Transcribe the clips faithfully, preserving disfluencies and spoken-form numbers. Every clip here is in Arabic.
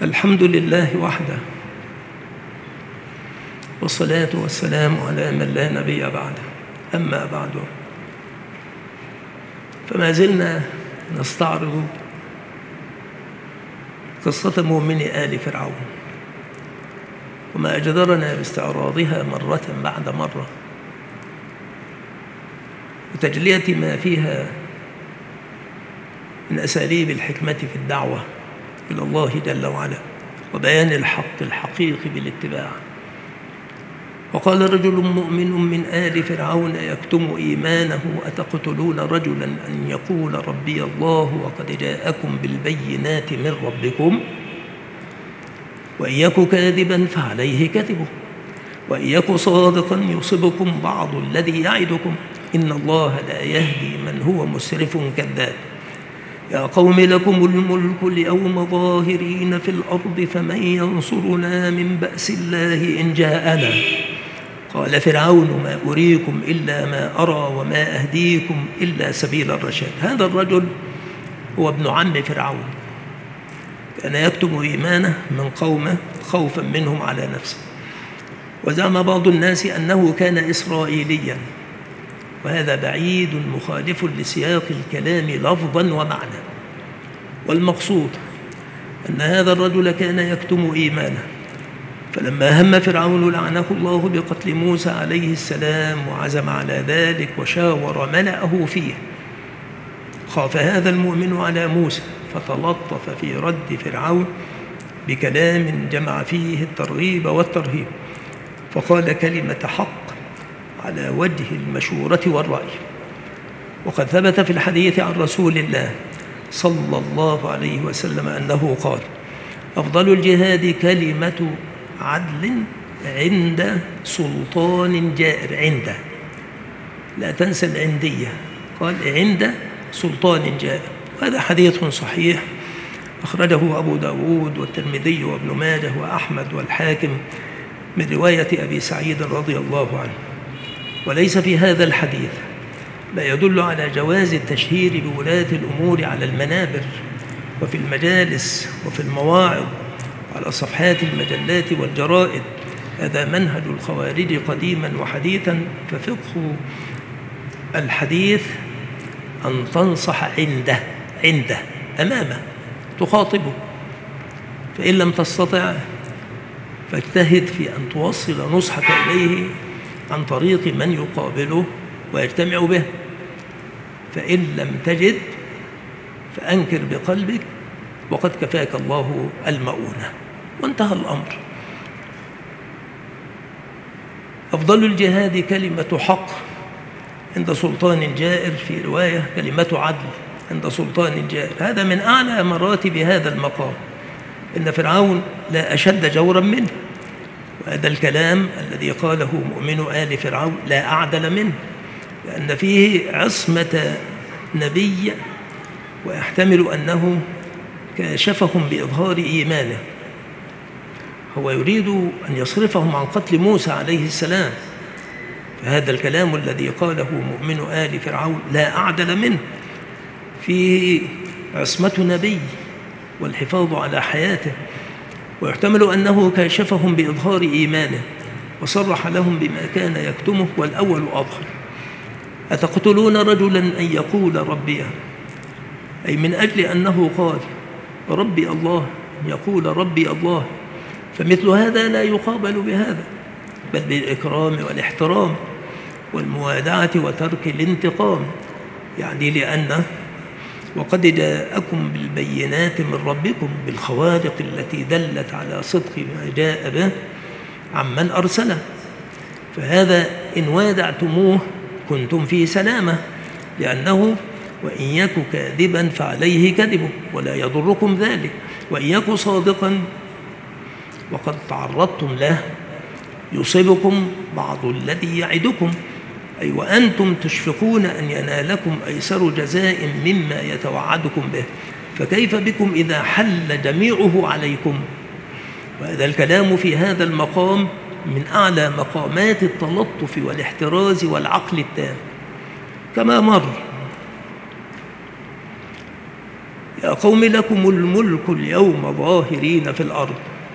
الحمد لله وحده، والصلاة والسلام على من لا نبي بعده. أما بعد، فما زلنا نستعرض قصة مؤمن آل فرعون، وما أجدرنا باستعراضها مرة بعد مرة وتجلية ما فيها من أساليب الحكمة في الدعوة إلى الله جل وعلا وبيان الحق الحقيقي بالاتباع. وقال رجل مؤمن من آل فرعون يكتم إيمانه أتقتلون رجلا أن يقول ربي الله وقد جاءكم بالبينات من ربكم وإن يك كاذبا فعليه كذبه وإن يك صادقا يصبكم بعض الذي يعدكم إن الله لا يهدي من هو مسرف كذاب. يا قوم لكم الملك اليوم ظاهرين في الأرض فمن ينصرنا من بأس الله إن جاءنا. قال فرعون ما أريكم إلا ما أرى وما أهديكم إلا سبيل الرشاد. هذا الرجل هو ابن عم فرعون، كان يكتم إيمانه من قومه خوفا منهم على نفسه. وزعم بعض الناس أنه كان إسرائيليا، وهذا بعيد مخالف لسياق الكلام لفظا ومعنى. والمقصود أن هذا الرجل كان يكتم إيمانه، فلما هم فرعون لعنه الله بقتل موسى عليه السلام وعزم على ذلك وشاور ملأه فيه، خاف هذا المؤمن على موسى فتلطف في رد فرعون بكلام جمع فيه الترغيب والترهيب، فقال كلمة حق على وجه المشورة والرأي. وقد ثبت في الحديث عن رسول الله صلى الله عليه وسلم أنه قال أفضل الجهاد كلمة عدل عند سلطان جائر. عند، لا تنسى العندية، قال عند سلطان جائر. وهذا حديث صحيح أخرجه أبو داود والترمذي وابن ماجه وأحمد والحاكم من رواية أبي سعيد رضي الله عنه. وليس في هذا الحديث ما يدل على جواز التشهير بولاة الأمور على المنابر وفي المجالس وفي المواعظ على صفحات المجلات والجرائد. هذا منهج الخوارج قديما وحديثا. ففقه الحديث أن تنصح عنده عنده أمامه تخاطبه، فإن لم تستطع فاجتهد في أن توصل نصحك إليه عن طريق من يقابله ويجتمع به، فإن لم تجد فأنكر بقلبك وقد كفاك الله المؤونة، وانتهى الأمر. أفضل الجهاد كلمة حق عند سلطان جائر، في رواية كلمة عدل عند سلطان جائر. هذا من أعلى مراتب هذا المقام. إن فرعون لا أشد جورا منه، وهذا الكلام الذي قاله مؤمن آل فرعون لا أعدل منه، لأن فيه عصمة نبي، ويحتمل أنه كاشفهم بإظهار إيمانه. هو يريد أن يصرفهم عن قتل موسى عليه السلام، فهذا الكلام الذي قاله مؤمن آل فرعون لا أعدل منه، فيه عصمة نبي والحفاظ على حياته، ويحتمل أنه كاشفهم بإظهار إيمانه وصرح لهم بما كان يكتمه، والأول أظهر. أتقتلون رجلا أن يقول ربي، أي من أجل أنه قال ربي الله يقول ربي الله، فمثل هذا لا يقابل بهذا، بل بالإكرام والاحترام والموادعة وترك الانتقام. يعني لأنه وقد جاءكم بالبينات من ربكم، بالخوارق التي دلت على صدق ما جاء به عمن أرسله، فهذا إن وادعتموه كنتم في سلامة، لأنه وإن يك كاذبا فعليه كذبه ولا يضركم ذلك، وإن يك صادقا وقد تعرضتم له يصيبكم بعض الذي يعدكم، أي وأنتم تشفقون أن ينالكم أيسر جزاء مما يتوعدكم به، فكيف بكم إذا حل جميعه عليكم؟ وهذا الكلام في هذا المقام من أعلى مقامات التلطف والاحتراز والعقل التام. كما مر يا قوم لكم الملك اليوم ظاهرين في الأرض.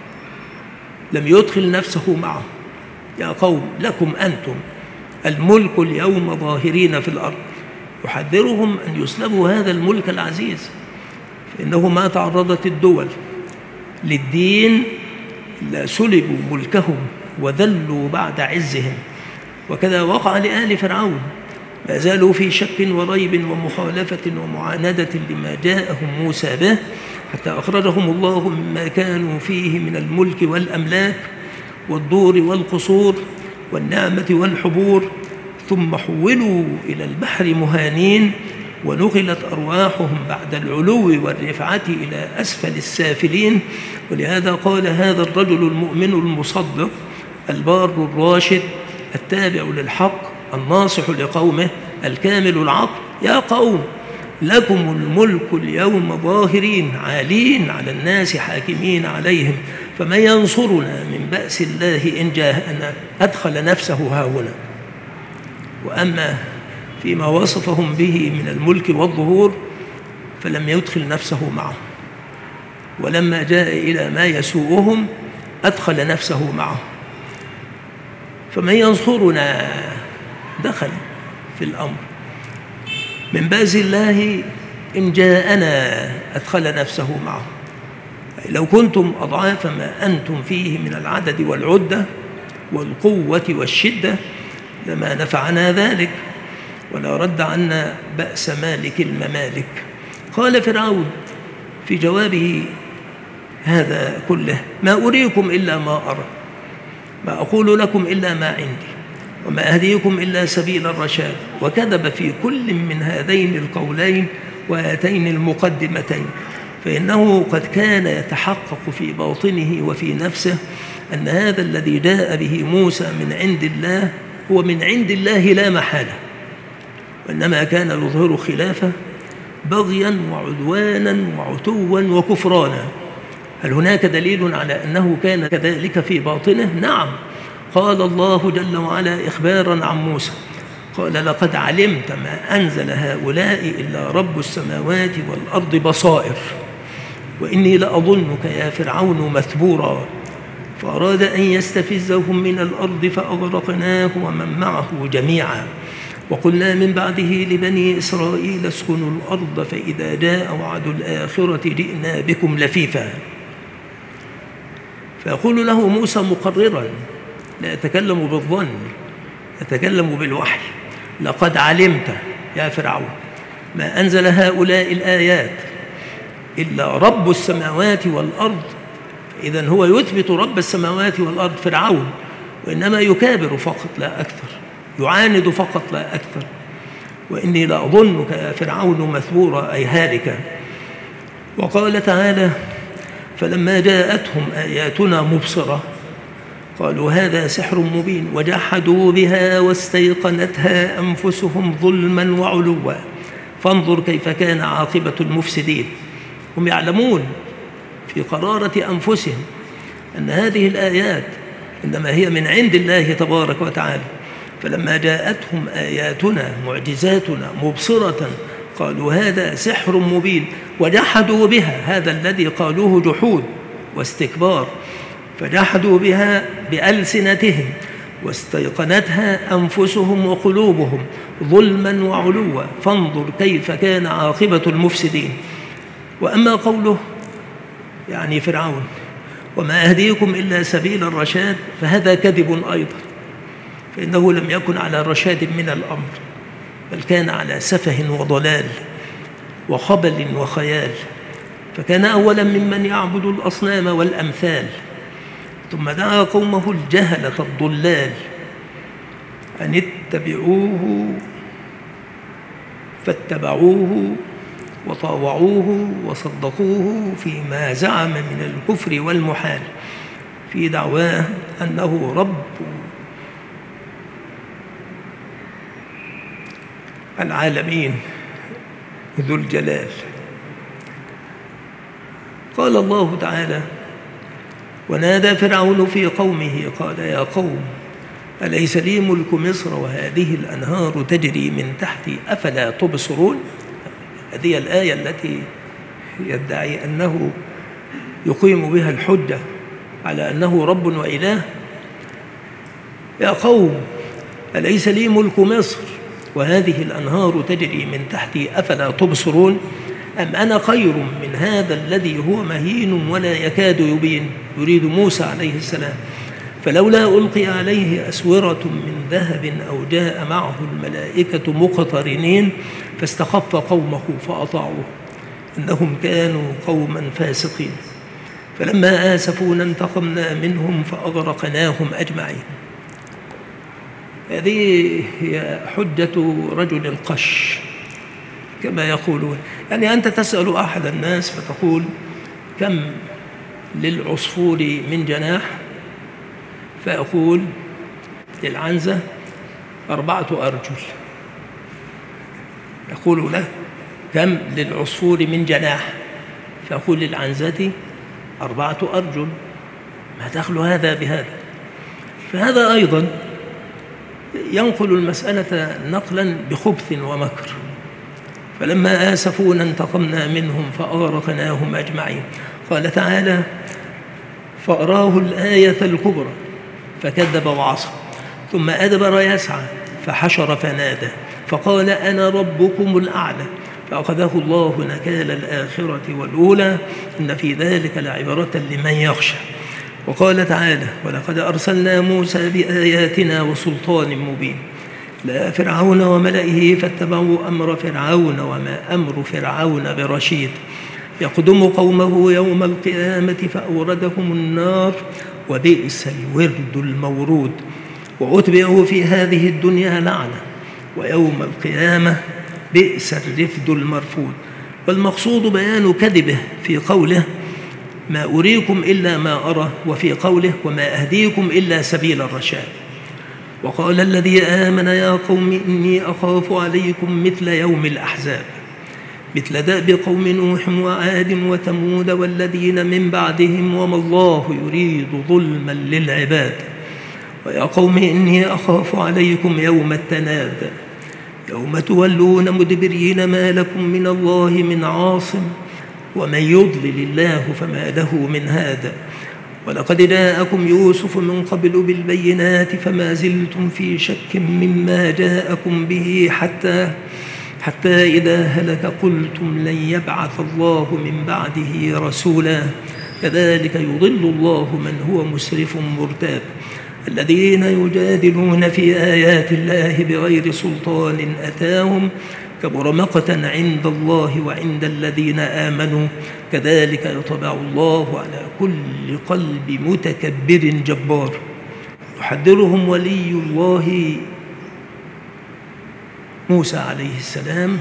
لم يدخل نفسه معه. يا قوم لكم أنتم الملك اليوم ظاهرين في الأرض، يحذرهم أن يسلبوا هذا الملك العزيز، فإنه ما تعرضت الدول للدين إلا سلبوا ملكهم وذلوا بعد عزهم. وكذا وقع لآل فرعون، ما زالوا في شك وريب ومخالفة ومعاندة لما جاءهم موسى به، حتى أخرجهم الله مما كانوا فيه من الملك والأملاك والدور والقصور والنعمة والحبور، ثم حولوا إلى البحر مهانين، ونقلت أرواحهم بعد العلو والرفعة إلى أسفل السافلين. ولهذا قال هذا الرجل المؤمن المصدق البار الراشد التابع للحق الناصح لقومه الكامل العقل: يا قوم لكم الملك اليوم ظاهرين عالين على الناس حاكمين عليهم، فمن ينصرنا من بأس الله إن جاءنا. أدخل نفسه هاهنا. وأما فيما وصفهم به من الملك والظهور فلم يدخل نفسه معه، ولما جاء إلى ما يسوءهم أدخل نفسه معه. فمن ينصرنا دخل في الأمر، من بأس الله إن جاءنا أدخل نفسه معه. لو كنتم أضعاف ما أنتم فيه من العدد والعدة والقوة والشدة لما نفعنا ذلك، ولا رد عنا بأس مالك الممالك. قال فرعون في جوابه هذا كله: ما أريكم إلا ما أرى، ما أقول لكم إلا ما عندي، وما أهديكم إلا سبيل الرشاد. وكذب في كل من هذين القولين وهاتين المقدمتين، فإنه قد كان يتحقق في باطنه وفي نفسه أن هذا الذي جاء به موسى من عند الله هو من عند الله لا محالة، وإنما كان يظهر خلافه بغيا وعدوانا وعتوا وكفرانا. هل هناك دليل على أنه كان كذلك في باطنه؟ نعم. قال الله جل وعلا إخبارا عن موسى: قال لقد علمت ما أنزل هؤلاء إلا رب السماوات والأرض بصائر وإني لأظنك يا فرعون مثبورا. فأراد أن يستفزهم من الأرض فأغرقناه ومن معه جميعا. وقلنا من بعده لبني إسرائيل اسكنوا الأرض فإذا جاء وعد الآخرة جئنا بكم لفيفا. فيقول له موسى مقررا، لا يتكلم بالظن، يتكلم بالوحي: لقد علمت يا فرعون ما أنزل هؤلاء الآيات إلا رب السماوات والأرض. إذن هو يثبت رب السماوات والأرض فرعون، وإنما يكابر فقط لا أكثر، يعاند فقط لا أكثر. وإني لأظنك يا فرعون مثبورا أي هالكا. وقال تعالى: فلما جاءتهم آياتنا مبصرة قالوا هذا سحر مبين وجحدوا بها واستيقنتها أنفسهم ظلما وعلوا فانظر كيف كان عاقبة المفسدين. هم يعلمون في قرارة أنفسهم أن هذه الآيات إنما هي من عند الله تبارك وتعالى. فلما جاءتهم آياتنا معجزاتنا مبصرة قالوا هذا سحر مبين وجحدوا بها، هذا الذي قالوه جحود واستكبار، فجحدوا بها بألسنتهم واستيقنتها أنفسهم وقلوبهم ظلما وعلوا فانظر كيف كان عاقبة المفسدين. وأما قوله يعني فرعون وما أهديكم إلا سبيل الرشاد فهذا كذب أيضا، فإنه لم يكن على رشاد من الأمر، بل كان على سفه وضلال وخبل وخيال. فكان أولا ممن يعبد الأصنام والأمثال، ثم دعا قومه الجهلة الضلال أن اتبعوه فاتبعوه وطاوعوه وصدقوه فيما زعم من الكفر والمحال في دعواه أنه رب العالمين ذو الجلال. قال الله تعالى: ونادى فرعون في قومه قال يا قوم أليس لي ملك مصر وهذه الأنهار تجري من تحتي أفلا تبصرون. هذه الآية التي يدعي أنه يقيم بها الحجة على أنه رب وإله. يا قوم أليس لي ملك مصر وهذه الأنهار تجري من تحتي أفلا تبصرون أم أنا خير من هذا الذي هو مهين ولا يكاد يبين؟ يريد موسى عليه السلام. فلولا ألقي عليه أسورة من ذهب أو جاء معه الملائكة مقترنين فاستخف قومه فأطاعوه إنهم كانوا قوما فاسقين. فلما آسفونا انتقمنا منهم فأغرقناهم أجمعين. هذه هي حجة رجل القش كما يقولون. يعني أنت تسأل أحد الناس فتقول كم للعصفور من جناح؟ فأقول للعنزة أربعة أرجل. يقول له كم للعصفور من جناح؟ فأقول للعنزة أربعة أرجل. ما دخل هذا بهذا؟ فهذا أيضا ينقل المسألة نقلا بخبث ومكر. فلما آسفونا انتقمنا منهم فأغرقناهم أجمعين. قال تعالى فأراه الآية الكبرى فكذب وعصى ثم أدبر يسعى فحشر فنادى فقال أنا ربكم الأعلى فأخذه الله نكال الآخرة والأولى إن في ذلك لعبرة لمن يخشى. وقال تعالى ولقد أرسلنا موسى بآياتنا وسلطان مبين لا فرعون وملئه فاتبعوا أمر فرعون وما أمر فرعون برشيد يقدم قومه يوم القيامة فأوردهم النار وبئس الورد المورود وأتبعوا في هذه الدنيا لعنة ويوم القيامة بئس الرفد المرفود. والمقصود بيان كذبه في قوله ما أريكم إلا ما أرى وفي قوله وما أهديكم إلا سبيل الرشاد. وقال الذي آمن يا قوم إني أخاف عليكم مثل يوم الأحزاب مثل دأب قوم نوح وعاد وثمود والذين من بعدهم وما الله يريد ظلما للعباد. ويا قوم إني أخاف عليكم يوم التناد يوم تولون مدبرين ما لكم من الله من عاصم ومن يضلل الله فما له من هاد. ولقد جاءكم يوسف من قبل بالبينات فما زلتم في شك مما جاءكم به حتى حتى إذا هلك قلتم لن يبعث الله من بعده رسولا كذلك يضل الله من هو مسرف مرتاب. الذين يجادلون في آيات الله بغير سلطان أتاهم كبر مقتا عند الله وعند الذين آمنوا كذلك يطبع الله على كل قلب متكبر جبار. يحذرهم ولي الله موسى عليه السلام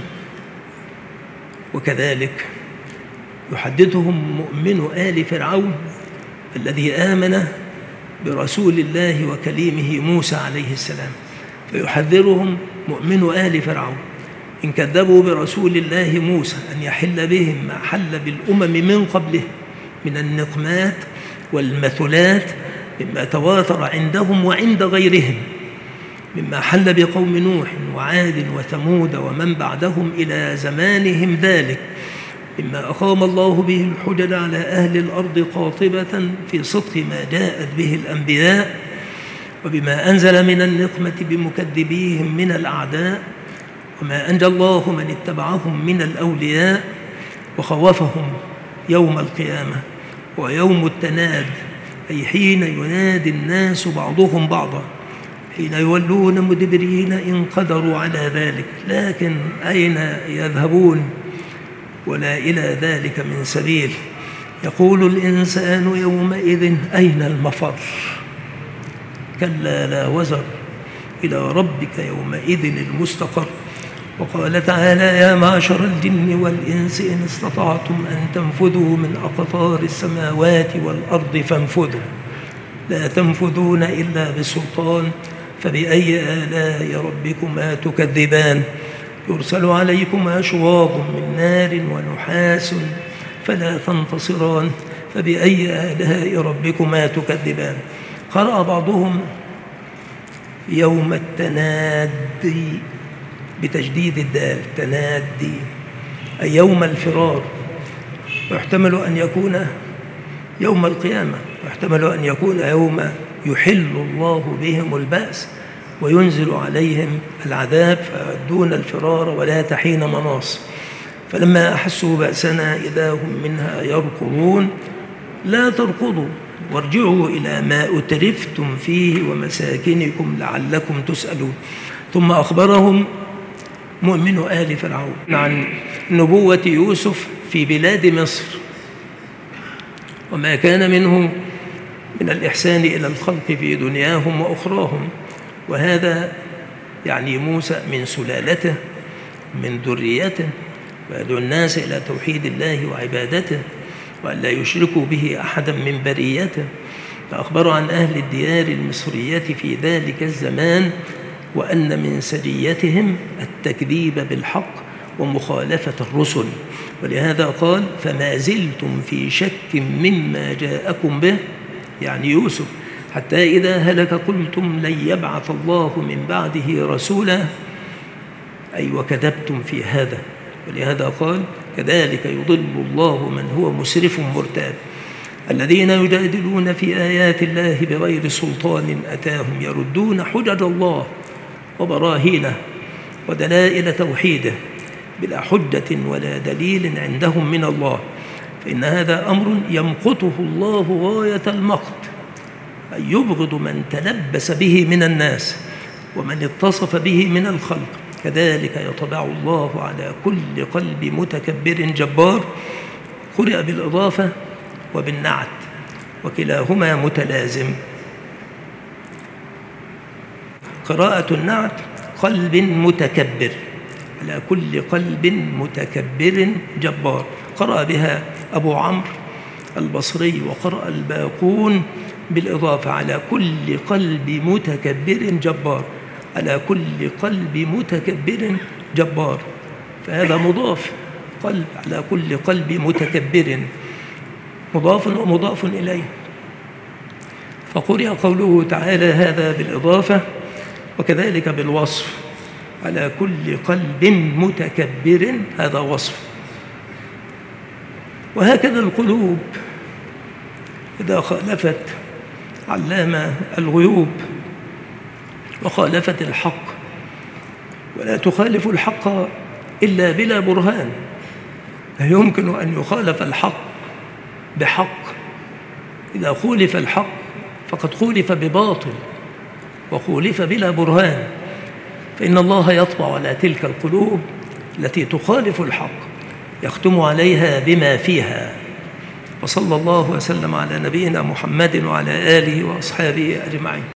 وكذلك يحدثهم مؤمن آل فرعون الذي آمن برسول الله وكليمه موسى عليه السلام. فيحذرهم مؤمن آل فرعون إن كذبوا برسول الله موسى أن يحل بهم ما حل بالأمم من قبله من النقمات والمثلات مما تواتر عندهم وعند غيرهم مما حل بقوم نوح وعاد وثمود ومن بعدهم إلى زمانهم ذلك مما أقام الله به الحجج على أهل الأرض قاطبة في صدق ما جاءت به الأنبياء وبما أنزل من النقمة بمكذبيهم من الأعداء وما أنجى الله من اتبعهم من الأولياء وخوفهم يوم القيامة ويوم التناد أي حين ينادي الناس بعضهم بعضا حين يولون مدبرين إن قدروا على ذلك لكن أين يذهبون ولا إلى ذلك من سبيل. يقول الإنسان يومئذ أين المفر كلا لا وزر إلى ربك يومئذ المستقر. وقال تعالى يا معشر الجن والإنس إن استطعتم أن تنفذوا من أقطار السماوات والأرض فانفذوا لا تنفذون إلا بسلطان فبأي آلاء ربكما تكذبان يرسل عليكما شواظ من نار ونحاس فلا تنتصران فبأي آلاء ربكما تكذبان. قرأ بعضهم يوم التنادي بتجديد الدال تنادي أي يوم الفرار ويحتمل أن يكون يوم القيامة، ويحتمل أن يكون يوم يحل الله بهم البأس وينزل عليهم العذاب فدون الفرار ولا حين مناص. فلما أحسوا بأسنا إذا هم منها يركضون لا تركضوا وارجعوا إلى ما أترفتم فيه ومساكنكم لعلكم تسألون. ثم أخبرهم مؤمن آل فرعون عن نبوة يوسف في بلاد مصر وما كان منه من الإحسان إلى الخلق في دنياهم وأخراهم، وهذا يعني موسى من سلالته من ذريته، ويدعو الناس إلى توحيد الله وعبادته وأن لا يشركوا به أحدا من بريته. فأخبر عن أهل الديار المصرية في ذلك الزمان وأن من سجيتهم التكذيب بالحق ومخالفة الرسل، ولهذا قال فما زلتم في شك مما جاءكم به، يعني يوسف، حتى إذا هلك قلتم لن يبعث الله من بعده رسولا، أي وكذبتم في هذا. ولهذا قال كذلك يضل الله من هو مسرف مرتاب. الذين يجادلون في آيات الله بغير سلطان أتاهم يردون حجج الله وبراهينه ودلائل توحيده بلا حجة ولا دليل عندهم من الله، فإن هذا أمر يمقته الله غاية المقت، أي يبغض من تلبس به من الناس ومن اتصف به من الخلق. كذلك يطبع الله على كل قلب متكبر جبار. قرئ بالإضافة وبالنعت وكلاهما متلازم. قراءة النعت قلب متكبر، على كل قلب متكبر جبار. قرأ بها أبو عمرو البصري وقرأ الباقون بالإضافة على كل قلب متكبر جبار، على كل قلب متكبر جبار، فهذا مضاف، قلب على كل قلب متكبر مضاف ومضاف إليه. فقرئ قوله تعالى هذا بالإضافة وكذلك بالوصف، على كل قلب متكبر، هذا وصف. وهكذا القلوب إذا خالفت علام الغيوب وخالفت الحق، ولا تخالف الحق إلا بلا برهان، لا يمكن أن يخالف الحق بحق. إذا خولف الحق فقد خولف بباطل وخولف بلا برهان، فإن الله يطبع على تلك القلوب التي تخالف الحق، يختم عليها بما فيها. وصلى الله وسلم على نبينا محمد وعلى آله وأصحابه أجمعين.